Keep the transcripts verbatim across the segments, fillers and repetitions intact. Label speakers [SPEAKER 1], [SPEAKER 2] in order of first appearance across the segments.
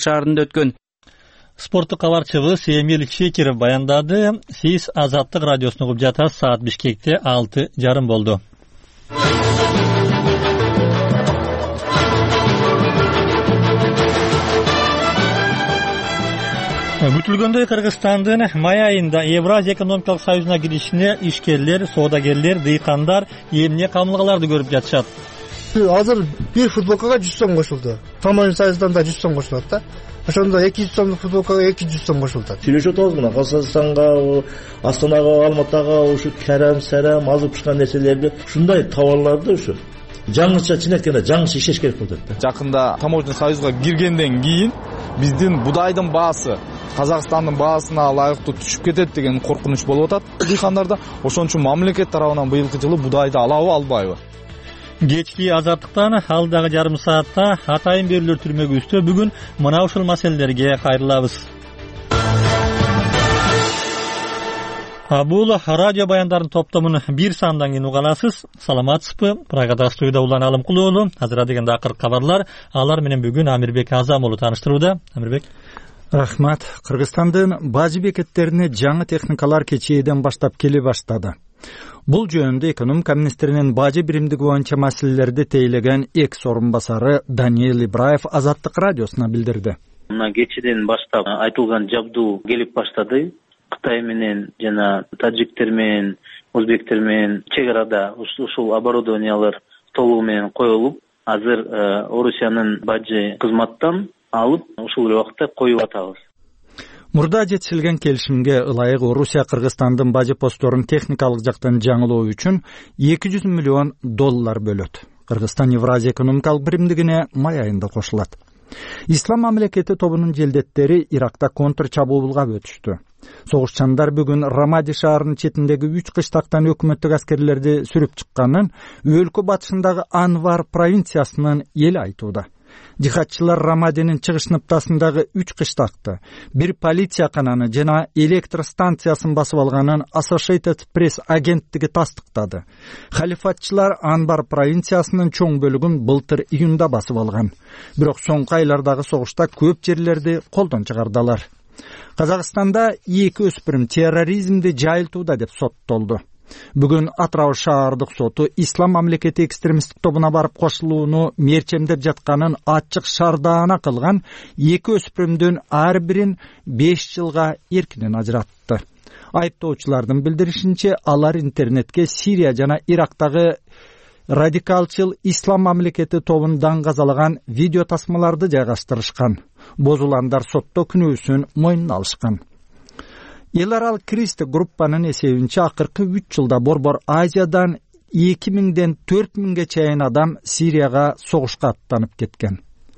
[SPEAKER 1] шаарында өткөн.
[SPEAKER 2] Спорттук кабарчыбыз Эмил Шекиров баяндады. Сиз Азаттык радиосун угуп жатасыз. Саат Бишкекте алты жарым болду. Күтүлгөндөй Кыргызстандын май айында Евразия экономикалык союзуна киришине ишкерлер, соодагерлер, дыйкандар эмне камылгаларды көрүп жатышат.
[SPEAKER 3] Азыр бир футболкага жүз сом кошулду. Таман союздан да жүз сом кошулат да. Ошондо эки жүз сомдук футболкага эки жүз сом кошулат.
[SPEAKER 4] Сүйлөшүп атабыз мына Казакстанга, Астанага, Алматага ушу кәрәм, сәрәм, азып пышкан нерселерди, ушундай товарларды ушу жаңыча чынайтканда жаңыча иштеш керек болот да.
[SPEAKER 5] Жакында таможня союзга киргенден кийин биздин будайдын баасы Казакстандын баасына ылайыктуу түшүп кетет деген коркунуч болуп атат дыйкандарда. Ошон үчүн мамлекет тарабынан быйылкы жылы будайды алабы, албайбы?
[SPEAKER 2] Кечки Азаттыктан алдагы жарым саатта атайын берүүлөр түрмөгүбүздө бүгүн мына ушул маселелерге кайрылабыз. Бул радио баяндарын топтомун бир сандан кийин угаласыз. Саламатсызбы? Прагада студияда Улан Алымкулуулу. Азыр дегенде акыркы кабарлар. Алар менен бүгүн Амирбек Азам болуп тааныштырууда. Амирбек.
[SPEAKER 6] Рахмат. Кыргызстандын бажы бекеттерине жаңы техникалар кечээден баштап келе баштады. Бул жөнүндө экономика министринин бажы биримдиги боюнча маселелерди тейлеген экс орун басары Даниил Ибраев Азаттык радиосуна билдирди.
[SPEAKER 7] Мына кечеден баштап айтылган жабдуу келип баштады. Кытай менен жана таджиктер менен, өзбектер менен чек арада ушул оборудованиялар толугу менен коюлуп, азыр Орусиянын бажы кызматтан алып, ушул убакытта коюп атабыз.
[SPEAKER 6] Мурда жетишилген келишимге ылайык Орусия Кыргызстандын бажы постторун техникалык жактан жаңылоо үчүн эки жүз миллион доллар бөлөт. Кыргызстан Евразия экономикалык биримдигине май айында кошулат. Ислам мамлекети тобунун желдеттери Иракта контр чабуулга өтүштү. Согушчандар бүгүн Рамади шаарынын четиндеги үч кыштактан өкмөттүк аскерлерди сүрүп чыкканын өлкө батышындагы Анвар провинциясынын эли айтууда. Жихадчылар Рамадинин чыгыш ныктасындагы үч кыштакты, бир полиция кананы жана электр станциясын басып алганын Associated Press агенттиги тастыктады. Халифатчылар Анвар провинциясынын чоң бөлүгүн былтыр июнда басып алган. Бирок соңку айлардагы согушта көп жерлерди колдон чыгардылар. Казакстанда эки өспүрүм терроризмди жайылтууда деп соттолду. Бүгүн Атырау шаардык соту Ислам мамлекети экстремисттик тобуна барып кошулууну мерчемдеп жатканын ачык шардаана кылган эки өспүрүмдүн ар бирин беш жылга эркинен ажыратты. Айыптоочулардын билдиришинче, алар интернетке Сирия жана Ирактагы радикалчыл Ислам мамлекети тобун даңгазалаган видео тасмаларды жайгаштырышкан. Бозуландар сотто күнөөсүн мойнуна алышкан. Эл аралык кристи группанын эсебинче акыркы үч жылда Борбор Азиядан эки миңден төрт миңге чейин адам Сирияга согушка аттанып кеткен.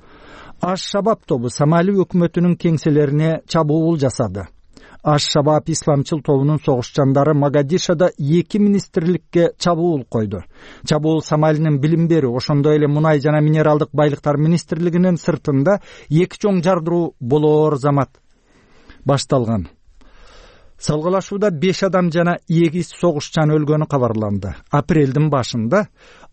[SPEAKER 6] Аш-Шабаб тобу Сомали өкмөтүнүн кеңселерине чабуул жасады. Аш-Шабаб исламчыл тобунун согушчандары Могадишода эки министрликке чабуул койду. Чабуул Сомалинин билим берүү, ошондой эле мунай жана минералдык байлыктар министрлигинин сыртында эки чоң жардыруу болоор замат башталган. Салгылашууда беш адам жана эгиз согушчан өлгөнү кабарланды. Апрелдин башында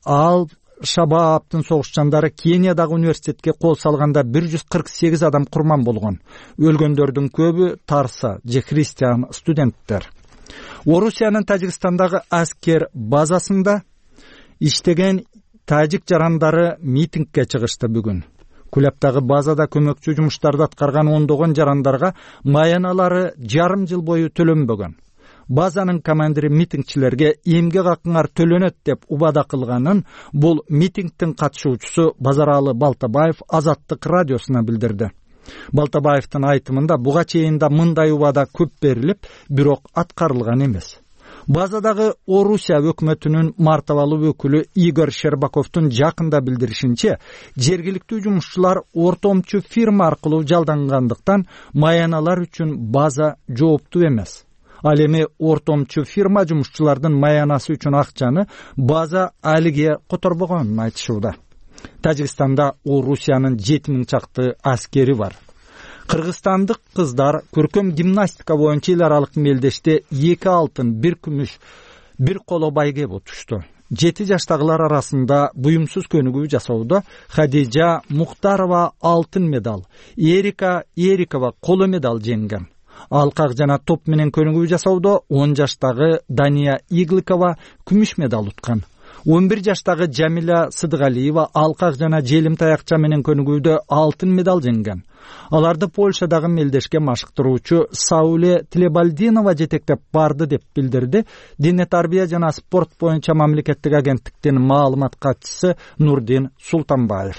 [SPEAKER 6] Ал-Шабабтын согушчандары Кениядагы университетке кол салганда бир жүз кырк сегиз адам курман болгон. Өлгөндөрдүн көбү тарса же христиан студенттер. Орусиянын Тажикстандагы аскер базасында иштеген тажик жарандары митингге чыгышты бүгүн. Кулептагы базада көмөкчү жумуштарды аткарган ондогон жарандарга маяналары жарым жыл бою төлөнбөгөн. Базанын командири митингчилерге эмгек акыңар төлөнөт деп убада кылганын бул митингдин катышуучусу Базаралы Балтабаев Азаттык радиосуна билдирди. Балтабаевдин айтымында буга чейин да мындай убада көп берилип, бирок аткарылган эмес. Базадагы Орусия өкмөтүнүн мартабалуу өкүлү Игорь Щербаковдун жакында билдиришинче, жергиликтүү жумушчулар ортомчу фирма аркылуу жалдангандыктан маяналар үчүн база жооптуу эмес. Ал эми ортомчу фирма жумушчулардын маянасы үчүн акчаны база алиге которбогонун айтышууда. Тажикстанда Орусиянын жети миң чакты аскери бар. Кыргызстандык кыздар көркөм гимнастика боюнча эл аралык мелдеште эки алтын, бир күмүш, бир коло байге утушту. жети жаштагылар арасында буюмсуз көнүгүү жасоодо Хадижа Мухтарова алтын медаль, Эрика Эрикова коло медаль жеңген. Алкак жана топ менен көнүгүү жасоодо он жаштагы Дания Игликова күмүш медаль уткан. он бир жаштагы Жамиля Сыдыгалиева алкак жана желим таякча менен көнүгүүдө алтын медаль жеңген. Аларды Польшадагы мелдешке машыктыруучу Сауле Тлебальдинова жетектеп барды деп билдирди Дене тарбия жана спорт боюнча мамлекеттик агенттиктин маалымат катчысы Нурдин Султанбаев.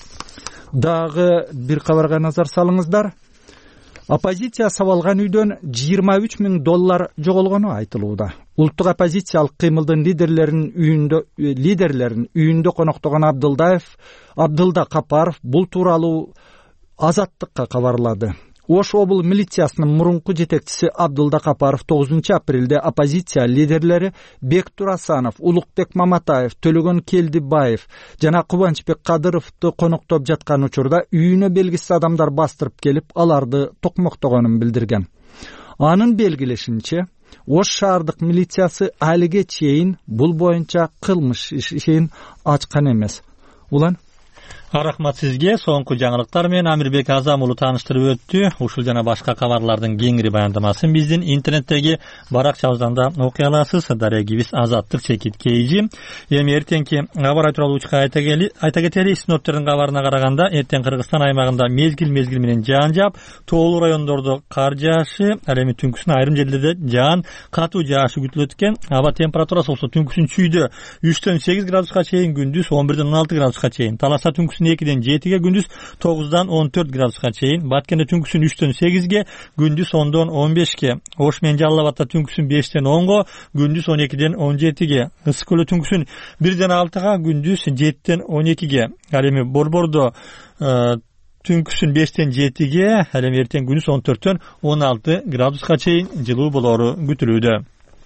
[SPEAKER 6] Дагы бир кабарга назар салыңыздар. Оппозиция сабалган үйдөн жыйырма үч миң доллар жоголгону айтылууда. Улуттук оппозициялык кыймылдын лидерлеринин үйүндө лидерлерин үйүндө коноктогон Абдылдаев, Абдылда Капаров бул тууралуу Азаттыкка кабарлады. Ош обул милициясынын мурунку жетекчиси Абдылда Капаров тогузунчу апрелде оппозиция лидерлери Бектур Асанов, Улукбек Маматаев, Төлөгөн Келдибаев жана Кубанычбек Кадыровду коноктоп жаткан учурда үйүнө белгисиз адамдар бастырып келип, аларды токмоктогонун билдирген. Анын белгилешинче, Ош шаардык милициясы алиге чейин бул боюнча кылмыш ишин ачкан эмес. Улан
[SPEAKER 2] Рахмат сизге. Соңку жаңылыктар менен Амирбек Азам уулу тааныштырып өттү. Ушул жана башка кабарлардын кеңири баяндамасын биздин интернеттеги баракчабыздан да окуй аласыз. Дарегибиз Азаттык чекит кейжи. Эми эртеңки кабар тууралуучка айта кели, айта кетели, синоптиктердин кабарына караганда, эртең Кыргызстан аймагында мезгил-мезгил менен жаан жаап, тоолуу райондордо кар жаашы, ал эми түнкүсүн айрым жерлерде жаан, катуу жаашы күтүлөт экен. Аба температурасы болсо түнкүсүн чүйдө үчтөн сегиз градуска чейин, күндүз он бирден он алты градуска чейин, Таласа түнкүсүн экиден жетиге, күндүз тогуздан он төрт градуска чейин, Баткенде түнкүсүн үчтөн сегизге, күндүз ондон он бешке, Ош менен Жалал Абадта түнкүсүн бештен онго, күндүз он экиден он жетиге, Ысык көлдө түнкүсүн бирден алтыга, күндүз жеттен он экиге, ал эми Борбордо түнкүсүн бештен жетиге, ал эми эртең күндүз он төрттөн он алты градуска чейин жылуу болору күтүлүүдө.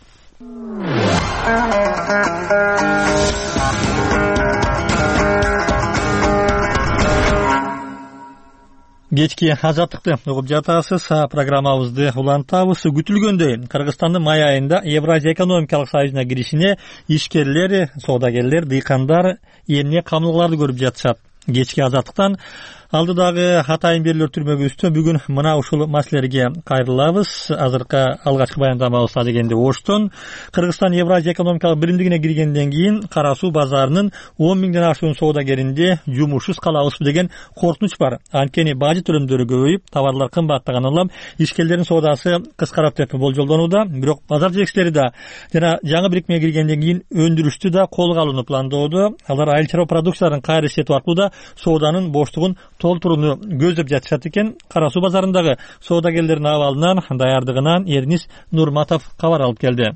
[SPEAKER 2] Кечки Азаттыкты угуп жатасыз. Программабызды улантабыз. Күтүлгөндөй Кыргызстандын май айында Евразия экономикалык союзуна киришине ишкерлер, соодагерлер, дыйкандар эмне камылгаларды көрүп жатышат. Кечки Азаттыктан алдыдагы Атайын берилер түрмөгүбүздө бүгүн мына ушул маселелерге кайрылабыз. Азыркы алгачкы баяндамабыз дегенде Оштон Кыргызстан Евразия экономикалык биримдигине киргенден кийин Кара суу базарынын он миңден ашуун соодагеринде жумушсуз калабызбы деген коркунуч бар. Анткени бажы төлөмдөрү көбөйүп, товарлар кымбаттаган улам ишкерлердин соодасы кыскарат деп болжолдонууда. Бирок базар жетекчилери да жана жаңы бирикмеге киргенден кийин өндүрүштү да колго алууну пландоодо. Алар айыл чарба продукцияларын кайра иштетүү аркылуу да сооданын боштугун толтурууну көздөп жатышат экен. Кара суу базарындагы соодагерлердин абалынан, даярдыгынан Эрнис Нурматов кабар алып келди.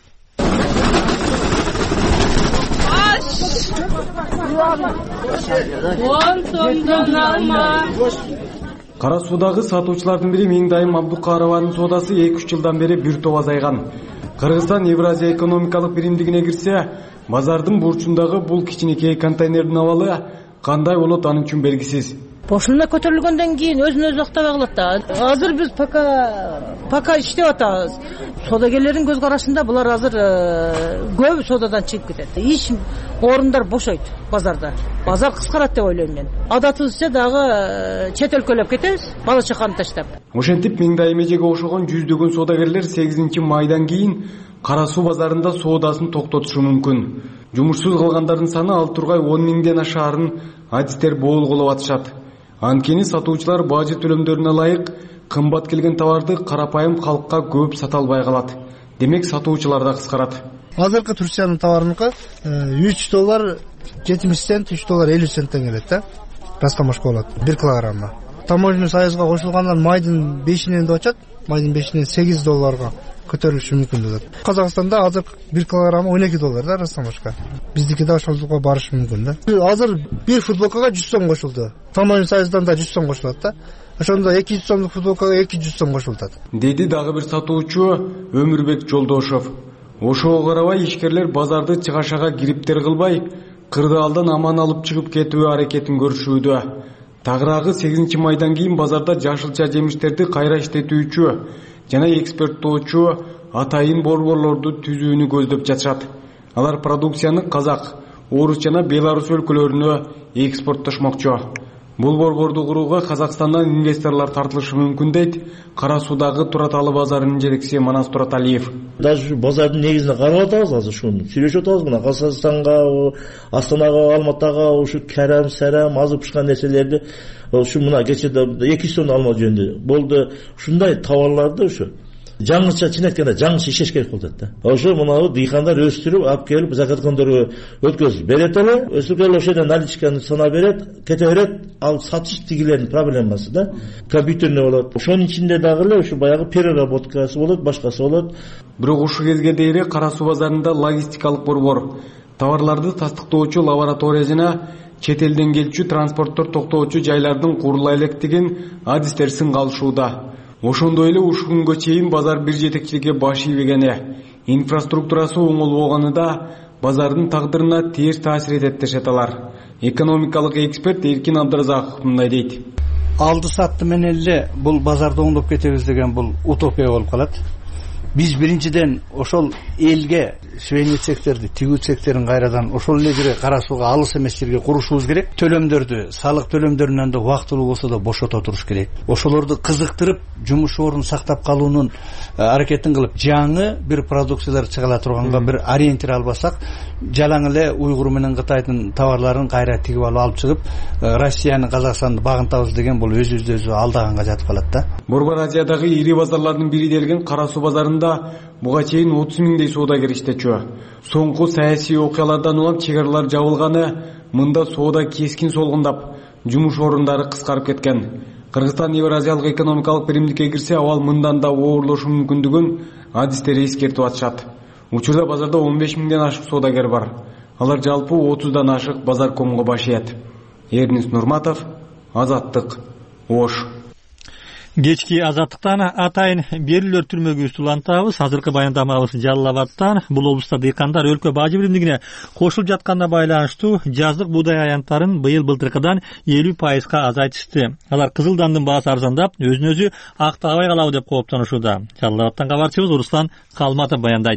[SPEAKER 1] Кара суудагы сатуучулардын бири Миңдайым Абдукарованын соодасы эки үч жылдан бери бир топ азайган. Кыргызстан Евразия экономикалык биримдигине кирсе, базардын бурчундагы бул кичинекей контейнердин абалы кандай болот анын үчүн белгисиз.
[SPEAKER 8] Бошуна көтөрүлгөндөн кийин өзүн өзү актабай калат да. Азыр биз пока пока иштеп атабыз. Соодагерлердин көз карашында булар азыр көп соодадан чыгып кетет. Иш орундар бошойт базарда. Базар кыскарат деп ойлойм мен. Адатыбызча дагы чет өлкөлөп кетебиз, бала чаканы таштап.
[SPEAKER 1] Ошентип Миңдайым эжеге окшогон жүздөгөн соодагерлер сегизинчи майдан кийин Кара суу базарында соодасын токтотушу мүмкүн. Жумушсуз калгандардын саны ал тургай он миңден ашаарын адистер боолголоп атышат. Анткени сатуучулар бажы төлөмдөрүнө ылайык кымбат келген товарды карапайым калкка көп сата албай калат. Демек сатуучулар да кыскарат.
[SPEAKER 3] Азыркы Турциянын товарыныкы үч доллар жетимиш цент, үч доллар элүү центтен келет да. Растамашка болот бир килограмма. Таможенный союзга кошулгандан майдын бешинен деп атат. Майдын бешинен сегиз долларга көтөрүлүшү мүмкүн деп. Казакстанда азыр бир килограмма он эки доллар да растамашка. Биздики да ошолго барышы мүмкүн да. Азыр бир футболкага жүз сом кошулду. Таможенный союздан да жүз сом кошулат да. Ошондо эки жүз сомдук футболкага эки жүз сом кошулат.
[SPEAKER 1] Деди дагы бир сатуучу Өмүрбек Жолдошов. Ошого карабай ишкерлер базарды чыгашага кириптер кылбай, кырдаалдан аман алып чыгып кетүү аракетин көрүшүүдө. Тагыраагы сегизинчи майдан кийин базарда жашылча жемиштерди кайра иштетүүчү жана экспорттоочу атайын борборлорду түзүүнү көздөп жатышат. Алар продукцияны Казак, Орус жана Беларусь өлкөлөрүнө экспорттошмокчу. Бул борборду курууга Казакстандан инвесторлор тартылышы мүмкүн дейт Кара Суудагы Тураталы базарынын жетекчиси Манас Тураталиев.
[SPEAKER 4] Даже базардын негизине карап атабыз азыр ушуну. Сүйлөшүп атабыз мына Казакстанга, Астанага, Алматага ушу кәрем, сәрем, азып пышкан нерселерди ушу мына кечеде эки жүз тонна алма жөнүндө болду. Ушундай товарларды ушу жаңыча чынайтканда жаңыча ишеш керек болот да. Ошо мына дыйкандар өстүрүп алып келип закаткандырга өткөзүп берет эле. Өстүргөн ошодон наличканы сана берет, кете берет, ал сатыш тигилердин проблемасы да. Компьютерне болот. Ошонун ичинде дагы эле ушу баягы переработкасы болот, башкасы болот.
[SPEAKER 1] Бирок ушул кезге дейре Кара Суу базарында логистикалык борбор, товарларды тастыктоочу лаборатория жана чет элден келчү транспорттор токтоочу жайлардын курула электигин адистер сынга алышууда. Ошондой эле ушул күнгө чейин базар бир жетекчиликке баш ийбегени, инфраструктурасы оңолбогону да базардын тагдырына терс таасир этет дешет алар. Экономикалык эксперт Эркин Абдыразаков мындай дейт.
[SPEAKER 9] Алды сатты менен эле бул базарды оңдоп кетебиз деген бул утопия болуп калат. Биз биринчиден ошол элге швейный цехтерди, тигүү цехтерин кайрадан ошол эле жерге Кара Сууга алыс эмес жерге курушубуз керек. Төлөмдөрдү, салык төлөмдөрүнөн да убактылуу болсо да бошото туруш керек. Ошолорду кызыктырып, жумуш орнун сактап калуунун аракетин кылып, жаңы бир продукциялар чыгыла турганга бир ориентир албасак, жалаң эле Уйгур менен Кытайдын товарларын кайра тигип алып алып чыгып, Россияны, Казакстанды багынтабыз деген бул өзүбүздү өзү алдаганга жатып калат да.
[SPEAKER 1] Борбор Азиядагы ири базарлардын бири делген Кара Суу базарында буга чейин отуз миңдей соодагер иштечү. Соңку саясий окуялардан улам чек-аралар жабылганы мында соода кескин солгундап, жумуш орундары кыскарып кеткен. Кыргызстан Евразиялык экономикалык биримдикке кирсе, абал мындан да оорлошу мүмкүндүгүн адистер эскертип атышат. Учурда базарда он беш миңден ашык соодагер бар. Алар жалпы отуздан ашык базар комго баш ийет. Эрнис Нурматов, Азаттык, Ош.
[SPEAKER 2] Кечки Азаттыктан атайын берүүлөр түрмөгүбүздү улантабыз. Азыркы баяндамабыз Жалал Абадтан. Бул облуста дыйкандар өлкө бажы биримдигине кошулуп жатканына байланыштуу жаздык буудай аянттарын быйыл былтыркыдан элүү пайызга азайтышты. Алар кызылдандын баасы арзандап, өзүн өзү актабай калабы деп кооптонушууда. Жалал Абадтан кабарчыбыз Руслан Калматов баяндайт.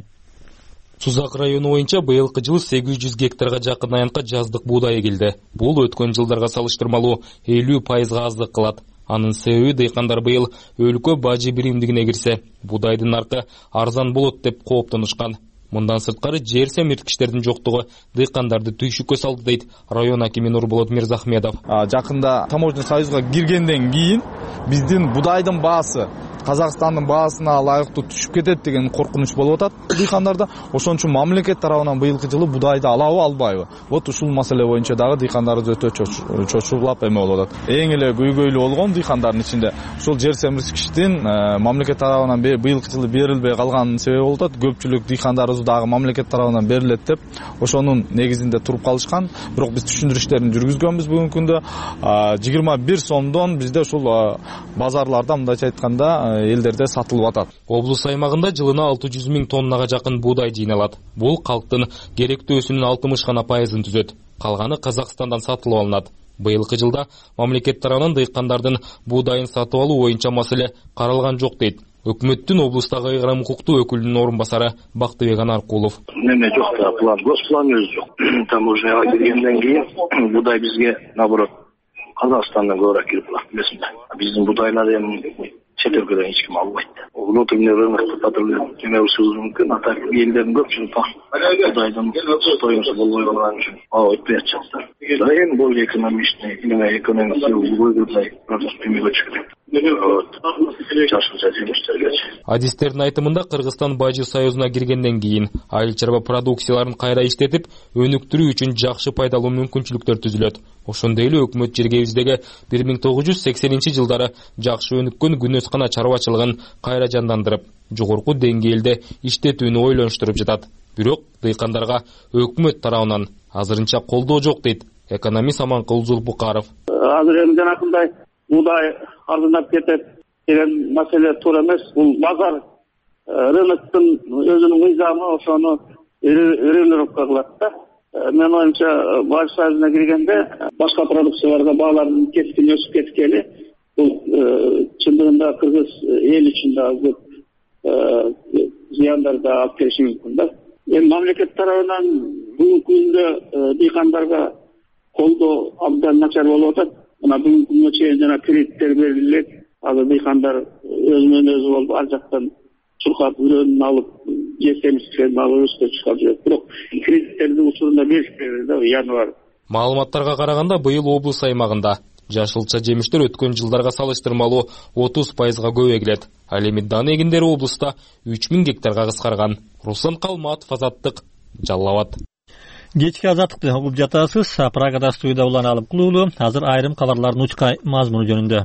[SPEAKER 10] Сузак району боюнча быйылкы жылы сегиз жүз гектарга жакын аянтка жаздык буудай эгилди. Бул өткөн жылдарга салыштырмалуу элүү пайызга аздык кылат. Анын себеби дыйкандар быйыл өлкө бажы биримдигине кирсе, буудайдын наркы арзан болот деп кооптонушкан. Мындан сырткары жер семирткичтердин жоктугу дыйкандарды түйшүккө салды дейт район акими Нурболот Мирзахмедов.
[SPEAKER 5] Жакында таможня союзга киргенден кийин биздин буудайдын баасы Казакстандын баасына ылайыктуу түшүп кетет деген коркунуч болуп атат дыйкандарда. Ошон үчүн мамлекет тарабынан быйылкы жылы буудайды алабы, албайбы? Вот ушул маселе боюнча дагы дыйкандарыбыз өтө чочулап эме болуп атат. Эң эле көйгөйлүү болгон дыйкандардын ичинде ушул жер семирткичтин мамлекет тарабынан быйылкы жылы берилбей калганынын себеби болуп атат. Көпчүлүк дыйкандарыбыз дагы мамлекет тарабынан берилет деп ошонун негизинде туруп калышкан. Бирок биз түшүндүрүштөрүн жүргүзгөнбүз бүгүнкү күндө. жыйырма бир сомдон бизде ушул базарларда мындайча айтканда элдерде сатылып атат.
[SPEAKER 10] Облус аймагында жылына алты жүз миң тоннага жакын буудай жыйналат. Бул калктын керектөөсүнүн алтымыш гана пайызын түзөт. Калганы Казакстандан сатылып алынат. Быйылкы жылда мамлекет тарабынан дыйкандардын буудайын сатып алуу боюнча маселе каралган жок дейт өкмөттүн облустагы ыйгарым укуктуу өкүлүнүн орун басары Бактыбек Анаркулов.
[SPEAKER 11] Неме жок да, план, госплан өзү жок. Таможняга киргенден кийин буудай бизге наоборот Казакстандан көбүрөөк кирип калат эмесинде. Биздин буудайлар эми чет өлкөдөн эч ким албайт. Внутренний рынок патруль эме ушул мүмкүн. А так элдердин көпчүлүгү буудайдын стоимосу болбой калган үчүн ага өтпөй атышат. Да эми более экономичный, эме экономикасы выгодный продукт эмеге чыгат.
[SPEAKER 10] Адистердин айтымында Кыргызстан бажы союзуна киргенден кийин айыл чарба продукцияларын кайра иштетип, өнүктүрүү үчүн жакшы пайдалуу мүмкүнчүлүктөр түзүлөт. Ошондой эле өкмөт жергебиздеги бир миң тогуз жүз сексенинчи жылдары жакшы өнүккөн күнөскана чарбачылыгын кайра жандандырып, жогорку деңгээлде иштетүүнү ойлонуштуруп жатат. Бирок дыйкандарга өкмөт тарабынан азырынча колдоо жок дейт экономист Аманкул Зулпукаров.
[SPEAKER 12] Азыр эми жанакындай буудай арзандап кетет деген маселе туура эмес. Бул базар рыноктун өзүнүн мыйзамы ошону регулировка кылат да. Мен оюмча бажы союзуна киргенде башка продукцияларга баалардын кескин өсүп кеткени бул чындыгында кыргыз эл үчүн да көп зыяндарды алып келиши мүмкүн да. эми мамлекет тарабынан бүгүнкү күндө дыйкандарга колдоо абдан начар болуп атат. Мына бүгүнкү күнгө чейин жана кредиттер берилет. Азыр дыйкандар өзүнөн өзү болуп ар жактан чуркап үрөнүн алып жесемизден алып өстүп чыгып жүрөт. Бирок кредиттердин учурунда беришпейбиз да январь.
[SPEAKER 10] Маалыматтарга караганда быйыл облус аймагында жашылча жемиштер өткөн жылдарга салыштырмалуу отуз пайызга көп эгилет. Ал эми дан эгиндери облуста үч миң гектарга кыскарган. Руслан Калматов, Азаттык, Жалал Абад.
[SPEAKER 2] Кечки Азаттыкты угуп жатасыз. Прагада студияда Улан Алыпкулуулу. Азыр айрым кабарлардын учкай мазмуну жөнүндө.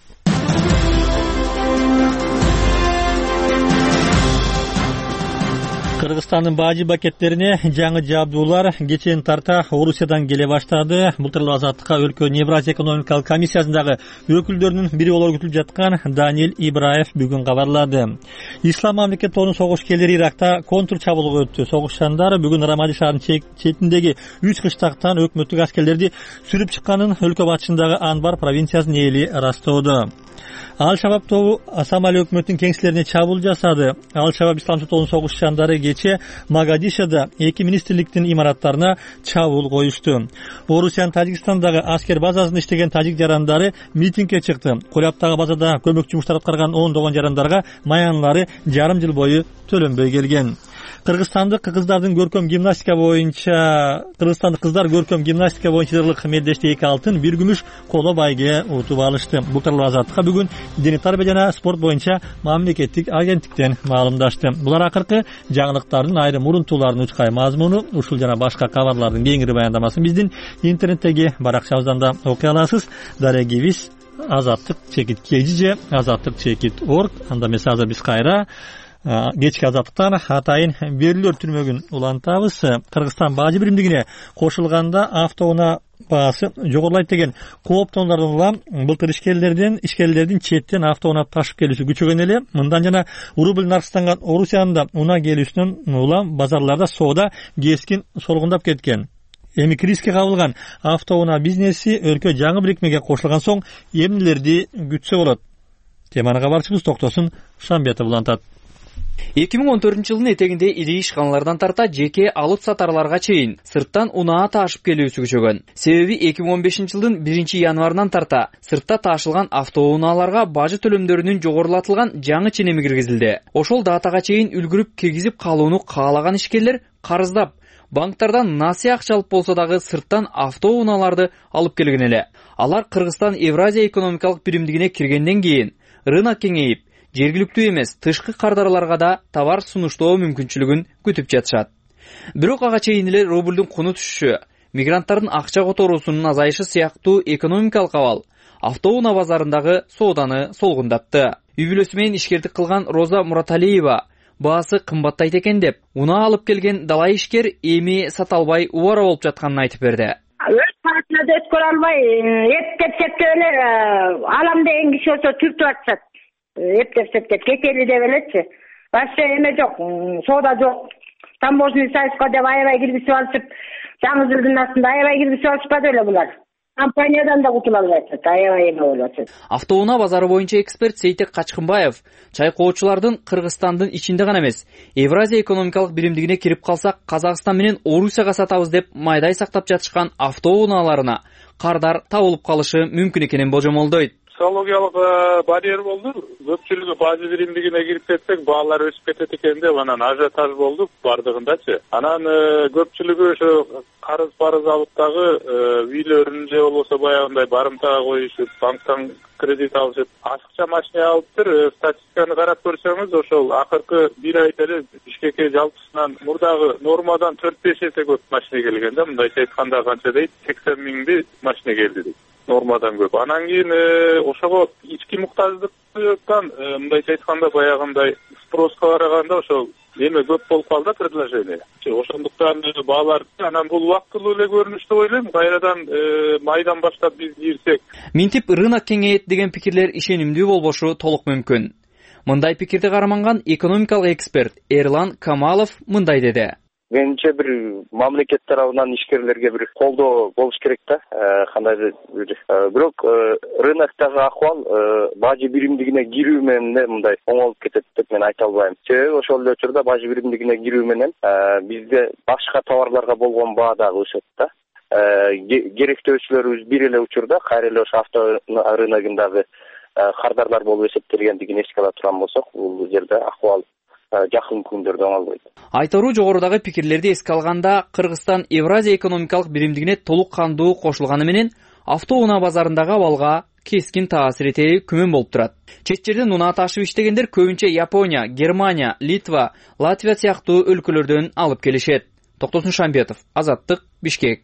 [SPEAKER 2] Кыргызстандын бажы бакеттерине жаңы жабдуулар кечен тарта Орусиядан келе баштады. Былтыр Азаттыкка өлкөнүн Евразия экономикалык комиссиясындагы өкүлдөрүнүн бири болор күтүлүп жаткан Даниил Ибраев бүгүн кабарлады. Ислам мамлекеттеринин согушкерлери Иракта контур чабуулга өттү. Согушчандар бүгүн Рамади шаарынын четиндеги үч кыштактан өкмөттүк аскерлерди сүрүп чыкканын өлкө батышындагы Анбар провинциясынын эли ырастоодо. Ал-Шабаб тобу Сомали өкмөтүнүн кеңселерине чабуул жасады. Ал-Шабаб исламчы тобунун согушчандары кече Магадишада эки министрликтин имараттарына чабуул коюшту. Орусиянын Тажикстандагы аскер базасында иштеген тажик жарандары митингге чыкты. Кулаптагы базада көмөк жумуштар аткарган ондогон жарандарга маянлары жарым жыл бою төлөнбөй келген. Кыргызстандык кыздардын көркөм гимнастика боюнча Кыргызстандык кыздар көркөм гимнастика боюнча жырлык медеште эки алтын, бир күмүш коло байге утуп алышты. Былтыр Азаттыкка бүгүн дене тарбия жана спорт боюнча мамлекеттик агенттиктен маалымдашты. Булар акыркы жаңылыктардын айрым урунтууларын учкай мазмуну, ушул жана башка кабарлардын кеңири баяндамасын биздин интернеттеги баракчабыздан да окуй аласыз. Дарегибиз Азаттык чекит кежиже азаттык чекит орг. Анда эмес азыр биз кайра кечки Азаттыктан атайын берүүлөр түрмөгүн улантабыз. Кыргызстан бажы биримдигине кошулганда автоунаа баасы жогорулайт деген кооптоолордон улам былтыр ишкерлердин ишкерлердин четтен автоунаа ташып келүүсү күчөгөн эле. Мындан жана рубль наркыстанган Орусиянын да унаа келүүсүнөн улам базарларда соода кескин солгундап кеткен. Эми кризиске кабылган автоунаа бизнеси өлкө жаңы бирикмеге кошулган соң эмнелерди күтсө болот? Теманы кабарчыбыз Токтосун Шамбетов улантат.
[SPEAKER 13] эки миң он төртүнчү жылдын этегинде ири ишканалардан тарта жеке алып сатарларга чейин сырттан унаа таашып келүүсү күчөгөн. Себеби эки миң он бешинчи жылдын биринчи январынан тарта сыртта таашылган автоунааларга бажы төлөмдөрүнүн жогорулатылган жаңы ченеми киргизилди. Ошол датага чейин үлгүрүп киргизип калууну каалаган ишкерлер карыздап, банктардан насыя акча алып болсо дагы сырттан автоунааларды алып келген эле. Алар Кыргызстан Евразия экономикалык биримдигине киргенден кийин рынок кеңейип, жергиликтүү эмес тышкы кардарларга да товар сунуштоо мүмкүнчүлүгүн күтүп жатышат. Бирок ага чейин эле рублдун куну түшүшү, мигранттардын акча которуусунун азайышы сыяктуу экономикалык абал автоунаа базарындагы сооданы солгундатты. Үй бүлөсү менен ишкердик кылган Роза Мураталиева баасы кымбаттайт экен деп, унаа алып келген дала ишкер эми сата албай убара болуп жатканын айтып берди.
[SPEAKER 14] Өз саатына да өткөрө албай, эптеп септеп эле алам деген киши болсо түртүп атышат. Эптеп септеп кетели деп элечи. Башка эме жок, соода жок. Таможенный союзга деп аябай киргизип алышып, жаңы жылдын астында аябай киргизип алышпады эле булар. Компаниядан да кутула албайт, аябай эме болуп атат.
[SPEAKER 13] Автоунаа базары боюнча эксперт Сейтек Качкынбаев чайкоочулардын Кыргызстандын ичинде гана эмес, Евразия экономикалык биримдигине кирип калсак, Казакстан менен Орусияга сатабыз деп майдай сактап жатышкан автоунааларына кардар табылып калышы мүмкүн экенин божомолдойт.
[SPEAKER 15] Психологиялык барьер болду. Көпчүлүгү бажы биримдигине кирип кетсек, баалар өсүп кетет экен деп анан ажиотаж болду бардыгындачы. Анан көпчүлүгү ошо карыз парыз алып дагы үйлөрүн же болбосо баягындай барымтага коюшуп, банктан кредит алышып, ашыкча машина алыптыр. Статистиканы карап көрсөңүз, ошол акыркы бир айда эле Бишкекке жалпысынан мурдагы нормадан төрт беш эсе көп машина келген да. Мындайча айтканда канча дейт? сексен миңди машина келди дейт. Нормадан көп. Анан кийин ошого ички муктаждыктан мындайча айтканда баягындай спроска караганда ошол эме көп болуп калды да предложение. Ошондуктан баалар анан бул убактылуу эле көрүнүш деп ойлойм. Кайрадан майдан баштап биз кирсек.
[SPEAKER 13] Минтип рынок кеңейет деген пикирлер ишенимдүү болбошу толук мүмкүн. Мындай пикирди карманган экономикалык эксперт Эрлан Камалов мындай деди.
[SPEAKER 11] менимче бир мамлекет тарабынан ишкерлерге бир колдоо болуш керек да, кандайдыр бир. Бирок рыноктогу акыбал бажы биримдигине кирүү менен мындай оңолуп кетет деп мен айта албайм. Себеби ошол эле учурда бажы биримдигине кирүү менен бизде башка товарларга болгон баа дагы өсөт да. Керектөөчүлөрүбүз бир эле учурда кайра эле ошо авто рыногундагы кардарлар болуп эсептелгендигин эске ала турган болсок, бул жерде акыбал жакын күндөрдө оңолбойт.
[SPEAKER 13] Айтаруу жогорудагы пикирлерди эске алганда, Кыргызстан Евразия экономикалык биримдигине толук кандуу кошулганы менен авто унаа базарындагы абалга кескин таасир этери күмөн болуп турат. Чет жерден унаа ташып иштегендер көбүнчө Япония, Германия, Литва, Латвия сыяктуу өлкөлөрдөн алып келишет. Токтосун Шамбетов, Азаттык, Бишкек.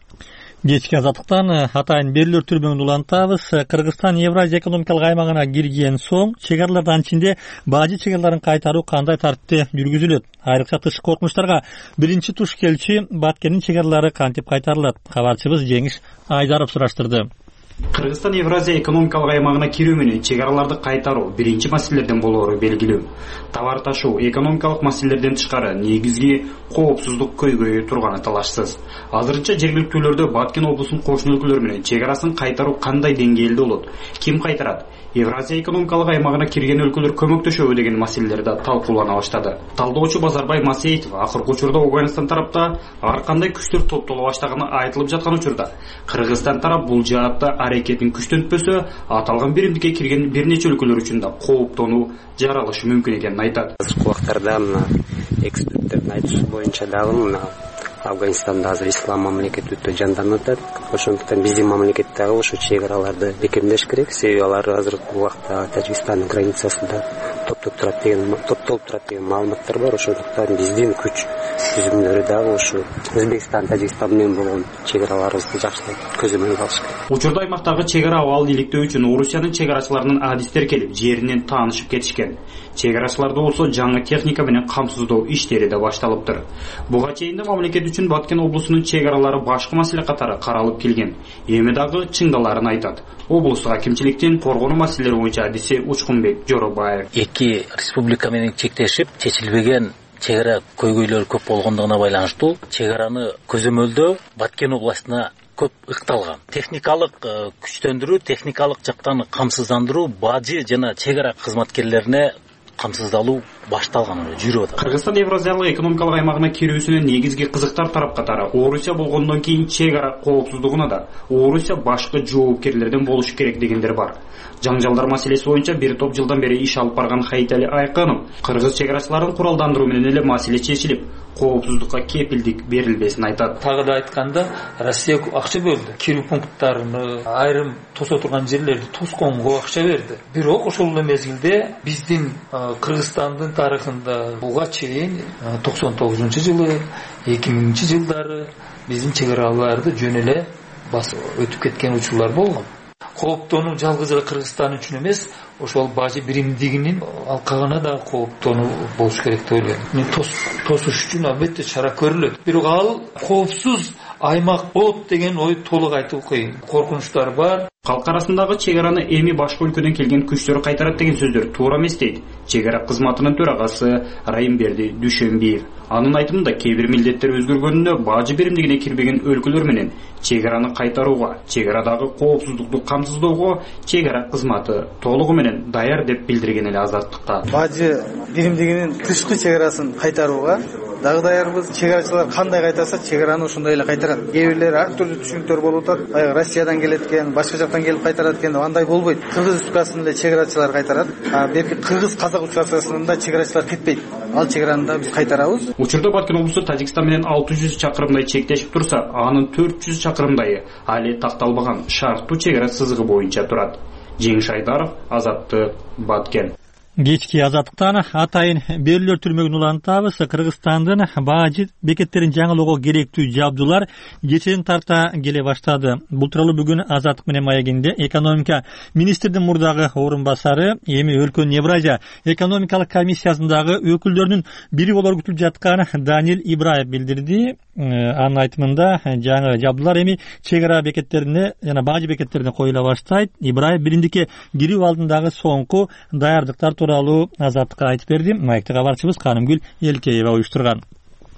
[SPEAKER 2] Кечки азаттыктан атайын берилер түрмөгүн улантабыз. Кыргызстан Евразия экономикалык аймагына кирген соң чек аралардан ичинде бажы чек араларын кайтаруу кандай тартипте жүргүзүлөт? Айрыкча тышкы коркунучтарга биринчи туш келчи Баткендин чек аралары кантип кайтарылат? Кабарчыбыз Жеңиш Айдаров сураштырды.
[SPEAKER 16] Кыргызстан Евразия экономикалык аймагына кирүү менен чек араларды кайтаруу биринчи маселелерден болоору белгилүү. Товар ташуу экономикалык маселелерден тышкары негизги коопсуздук көйгөйү турганы талашсыз. Азырынча жергиликтүүлөрдө Баткен облусунун кошуна өлкөлөр менен чек арасын кайтаруу кандай деңгээлде болот? Ким кайтарат? Евразия экономикалык аймагына кирген өлкөлөр көмөктөшөбү деген маселелер да талкуулана баштады. Талдоочу Базарбай Масеитов акыркы учурда Афганистан тарапта ар кандай күчтөр топтоло баштаганы айтылып жаткан учурда Кыргызстан тарап бул жаатта аракетин күчтөнтпөсө, аталган биримдикке кирген бир нече өлкөлөр үчүн да кооптонуу жаралышы мүмкүн экенин айтат.
[SPEAKER 17] Азыркы убактарда мына эксперттердин айтышы боюнча дагы мына Афганистанда азыр ислам мамлекети өтө жанданып атат. Ошондуктан биздин мамлекет дагы ошо чек араларды бекемдеш керек. Себеби алар азыркы убакта Тажикстандын границасында топтоп турат деген топтолуп турат деген маалыматтар бар. Ошондуктан биздин күч түзүмдөрү дагы ошо Өзбекстан, Тажикстан менен болгон чек араларыбызды жакшылап көзөмөлгө алыш керек.
[SPEAKER 16] Учурда аймактагы чек ара абалын иликтөө үчүн Орусиянын чек арачыларынын адистер келип, жеринен таанышып кетишкен. Чек арачыларды болсо жаңы техника менен камсыздоо иштери да башталыптыр. Буга чейин да мамлекет үчүн Баткен облусунун чек аралары башкы маселе катары каралып келген. Эми дагы чыңдаларын айтат. Облустук акимчиликтин коргонуу маселелери боюнча адиси Учкунбек Жоробаев.
[SPEAKER 18] Эки республика менен чектешип, чечилбеген чек ара көйгөйлөр көп болгондугуна байланыштуу чек араны көзөмөлдөө Баткен областына көп ыкталган. Техникалык күчтөндүрүү, техникалык жактан камсыздандыруу бажы жана чек ара кызматкерлерине камсыздалуу башталган, жүрүп атат.
[SPEAKER 16] Кыргызстан Евразиялык экономикалык аймагына кирүүсүнө негизги кызыктар тарап катары Орусия болгондон кийин чек ара коопсуздугуна да Орусия башкы жоопкерлерден болуш керек дегендер бар. Жаңжалдар маселеси боюнча бир топ жылдан бери иш алып барган Хайтали Айкынов кыргыз чек арачыларын куралдандыруу менен эле маселе чечилип, коопсуздукка кепилдик берилбесин айтат.
[SPEAKER 19] Тагы да айтканда, Россия акча бөлдү. Кирүү пункттарын, айрым тосо турган жерлерди тосконго акча берди. Бирок ошол эле мезгилде биздин Кыргызстандын тарыхында буга чейин токсон тогузунчу жылы, эки миңинчи жылдары биздин чек араларды жөн эле басып өтүп кеткен учурлар болгон. Кооптонуу жалгыз эле Кыргызстан үчүн эмес, ошол бажы биримдигинин алкагына да кооптонуу болуш керек деп ойлойм. Мен тосуш үчүн албетте чара көрүлөт. Бирок ал коопсуз аймак болот деген ой толук айтуу кыйын. Коркунучтар бар.
[SPEAKER 16] Калк арасындагы чек араны эми башка өлкөдөн келген күчтөр кайтарат деген сөздөр туура эмес дейт чек ара кызматынын төрагасы Райымберди Дүйшөнбиев. Анын айтымында кээ бир милдеттер өзгөргөнүндө бажы биримдигине кирбеген өлкөлөр менен чек араны кайтарууга, чек арадагы коопсуздукту камсыздоого чек ара кызматы толугу менен даяр деп билдирген эле Азаттыкка.
[SPEAKER 20] Бажы биримдигинин тышкы чек арасын кайтарууга дагы даярбыз. Чек арачылар кандай кайтарса, чек араны ошондой эле кайтарат. Кээ бирлер ар түрдүү түшүнүктөр болуп атат. Баягы Россиядан келет экен, башка жактан келип кайтарат экен, андай болбойт. Кыргыз Республикасынын эле чек арачылары кайтарат. А берки кыргыз казак участкасынын да чек арачылар кетпейт. Ал чек араны да биз кайтарабыз.
[SPEAKER 16] Учурда Баткен облусу Тажикстан менен алты жүз чакырымдай чектешип турса, анын төрт жүз чакырымдайы али такталбаган шарттуу чек ара сызыгы боюнча турат. Жеңиш Айдаров, Азаттык, Баткен.
[SPEAKER 2] Кечки азаттыктан атайын берилер түрмөгүн улантабыз. Кыргызстандын бажы бекеттерин жаңылоого керектүү жабдуулар кечеден тарта келе баштады. Бул тууралуу бүгүн Азаттык менен маегинде экономика министрдин мурдагы орун басары, эми өлкөнүн Евразия экономикалык комиссиясындагы өкүлдөрүнүн бири болор күтүлүп жаткан Данил Ибраев билдирди. Анын айтымында жаңы жабдуулар эми чек ара бекеттерине жана бажы бекеттерине коюла баштайт. Ибраев биримдикке кирүү алдындагы соңку даярдыктар тууралуу Азаттыкка айтып берди. Маекте кабарчыбыз Канымгүл Элкеева уюштурган.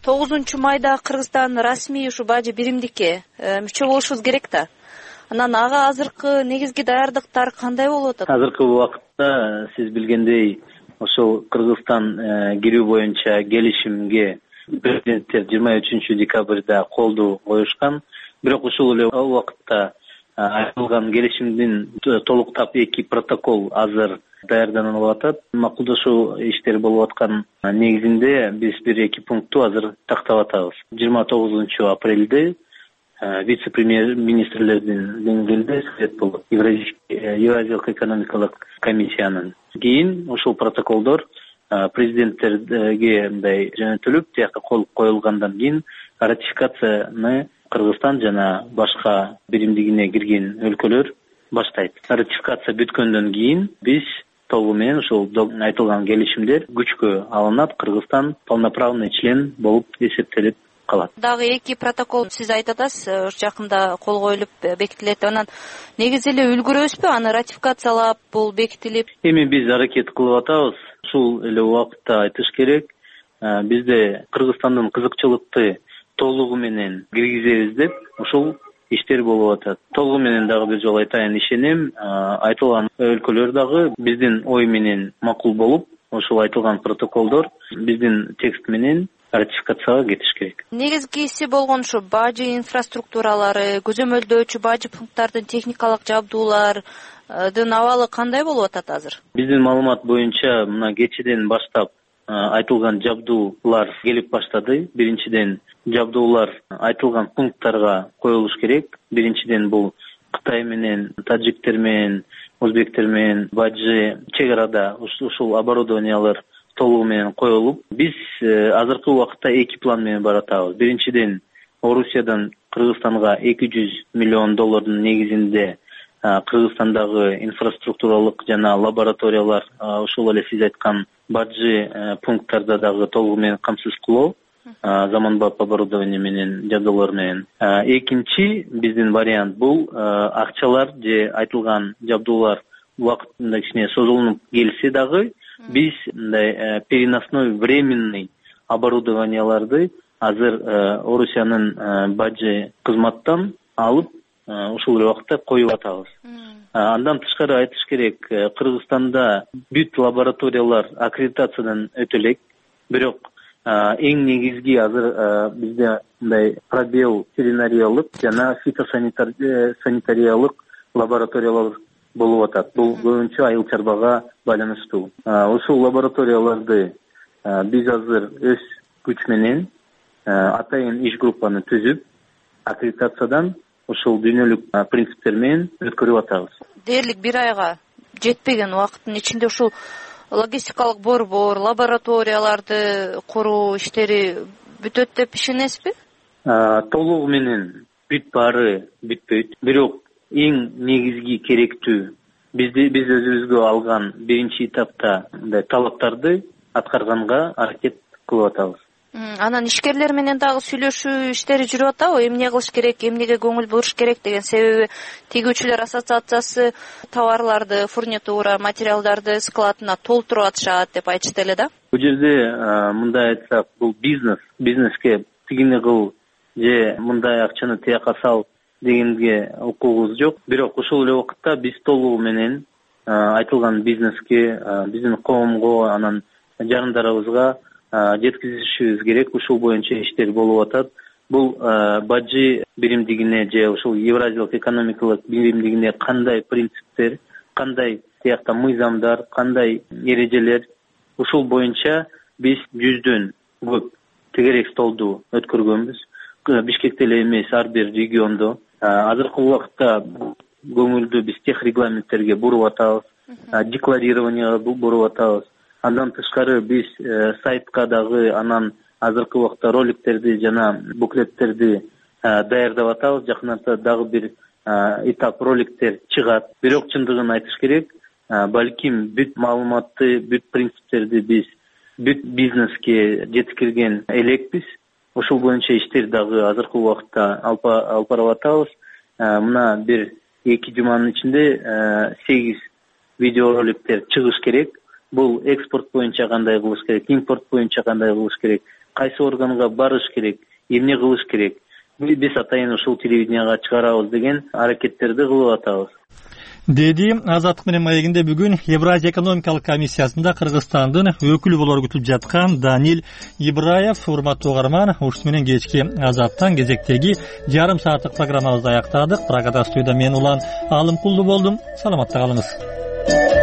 [SPEAKER 21] тогузунчу майда Кыргызстан расмий ушу бажы биримдикке мүчө болушубуз керек да. Анан ага азыркы негизги даярдыктар кандай болуп атат?
[SPEAKER 7] Азыркы убакытта сиз билгендей ошол Кыргызстан кирүү боюнча келишимге президенттер жыйырма үчүнчү декабрда колду коюшкан. Бирок ушул эле убакытта айтылган келишимдин толуктап эки протокол азыр даярданып атат. Макулдашуу иштери болуп аткан негизинде биз бир эки пунктту азыр тактап атабыз. жыйырма тогузунчу апрелде вице-премьер министрлердин деңгээлде совет болот. Евразиялык экономикалык комиссиянын. Кийин ушул протоколдор президенттерге мындай жөнөтүлүп, тияка кол коюлгандан кийин ратификацияны Кыргызстан жана башка биримдигине кирген өлкөлөр баштайт. Ратификация бүткөндөн кийин биз толугу менен ушул айтылган келишимдер күчкө алынат, Кыргызстан полноправный член болуп эсептелип калат.
[SPEAKER 21] Дагы эки протокол сиз айтып атасыз, жакында кол коюлуп бекитилет. Анан негизи эле үлгүрөбүзбү аны ратификациялап, бул бекитилип?
[SPEAKER 7] Эми биз аракет кылып атабыз. Ушул эле убакытта айтыш керек, бизде Кыргызстандын кызыкчылыкты толугу менен киргизебиз деп ушул иштер болуп атат. Толугу менен дагы бир жолу айтайын, ишенем, айтылган өлкөлөр дагы биздин ой менен макул болуп, ушул айтылган протоколдор биздин текст менен ратификацияга кетиш керек.
[SPEAKER 21] Негизгиси болгон ушу бажы инфраструктуралары, көзөмөлдөөчү бажы пункттардын техникалык жабдуулардын абалы кандай болуп атат азыр?
[SPEAKER 7] Биздин маалымат боюнча мына кечеден баштап айтылган жабдуулар келип баштады. Биринчиден жабдуулар айтылган пункттарга коюлуш керек. Биринчиден бул Кытай менен, таджиктер менен, өзбектер менен бажы чек арада ушул оборудованиялар толугу менен коюлуп, биз азыркы убакытта эки план менен баратабыз. Биринчиден Орусиядан Кыргызстанга эки жүз миллион доллардын негизинде Кыргызстандагы инфраструктуралык жана лабораториялар, ушул эле сиз айткан бажы пункттарда дагы толугу менен камсыз кылуу, заманбап оборудование менен, жабдуулар менен. Экинчи биздин вариант бул акчалар же айтылган жабдуулар убакытында кичине созулуп келсе дагы биз мындай переносной временный оборудованияларды азыр Орусиянын бажы кызматтан алып ушул убакытта коюп атабыз. Андан тышкары айтыш керек, Кыргызстанда бүт лабораториялар аккредитациядан өтө элек, бирок эң негизги азыр бизде мындай пробел ветеринариялык жана фитосанитариялык лабораториялар болуп атат. Бул көбүнчө айыл чарбага байланыштуу. Ушул лабораторияларды биз азыр өз күч менен атайын иш группаны түзүп, аккредитациядан ушул дүйнөлүк принциптер менен өткөрүп атабыз.
[SPEAKER 21] Дээрлик бир айга жетпеген убакыттын ичинде ушул логистикалык борбор, лабораторияларды куруу иштери бүтөт деп ишенесизби?
[SPEAKER 7] Толугу менен бүт баары бүтпөйт. Бирок эң негизги керектүү бизди биз өзүбүзгө алган биринчи этапта мындай талаптарды аткарганга аракет кылып атабыз.
[SPEAKER 21] Анан ишкерлер менен дагы сүйлөшүү иштери жүрүп атабы? Эмне кылыш керек, эмнеге көңүл буруш керек деген, себеби тигүүчүлөр ассоциациясы товарларды, фурнитура, материалдарды складына толтуруп атышат деп айтышты эле да.
[SPEAKER 7] Бул жерде мындай айтсак, бул бизнес, бизнеске тигини кыл же мындай акчаны тияка сал дегенге укугубуз жок. Бирок ушул эле убакытта биз толугу менен айтылган бизнеске, биздин коомго, анан жарандарыбызга жеткизишибиз керек. Ушул боюнча иштер болуп атат. Бул бажы биримдигине же ушул Евразиялык экономикалык биримдигине кандай принциптер, кандай тиякта мыйзамдар, кандай эрежелер, ушул боюнча биз жүздөн көп тегерек столду өткөргөнбүз. Бишкекте эле эмес, ар бир региондо. Азыркы убакытта көңүлдү биз тех регламенттерге буруп атабыз, декларированияга буруп атабыз. Андан тышкары биз сайтка дагы анан азыркы убакта роликтерди жана буклеттерди даярдап атабыз. Жакында дагы бир этап роликтер чыгат. Бирок чындыгын айтыш керек, балким бүт маалыматты, бүт принциптерди биз бүт бизнеске жеткирген элекпиз. Ушул боюнча иштер дагы азыркы убакытта алып барып атабыз. Мына бир эки жуманын ичинде сегиз видеороликтер чыгыш керек. Бул экспорт боюнча кандай кылыш керек, импорт боюнча кандай кылыш керек, кайсы органга барыш керек, эмне кылыш керек, биз атайын ушул телевиденияга чыгарабыз деген аракеттерди кылып атабыз,
[SPEAKER 2] деди Азаттык менен маегинде бүгүн Евразия экономикалык комиссиясында Кыргызстандын өкүлү болор күтүлүп жаткан Данил Ибраев. Урматтуу угарман, ушуну менен кечки Азаттан кезектеги жарым сааттык программабызды аяктадык. Прагада студияда мен Улан Алымкулду болдум. Саламатта калыңыз.